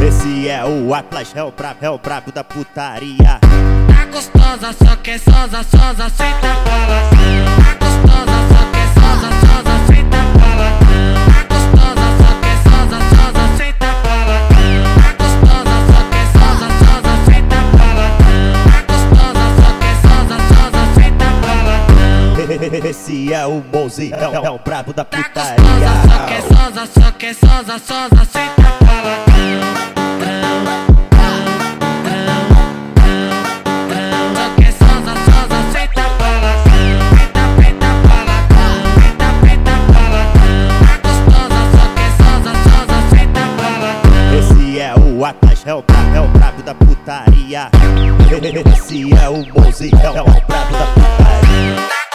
Esse é o Atlas, é o brabo da putaria. Tá gostosa, só quer sosa, sosa, senta palatão. Tá gostosa, só quer sosa, sosa, senta palatão. Tá gostosa, só quer sosa, sosa, senta palatão. Tá gostosa, só quer sosa, sosa, senta palatão. Tá gostosa, só quer sosa, sosa, senta palatão. Esse é o Mozi, é o brabo da Tá putaria. gostosa, só quer sosa, só quer sosa, sosa, senta palatão. O Atlas é o brabo da putaria. Esse é o Mozi, é o brabo da putaria.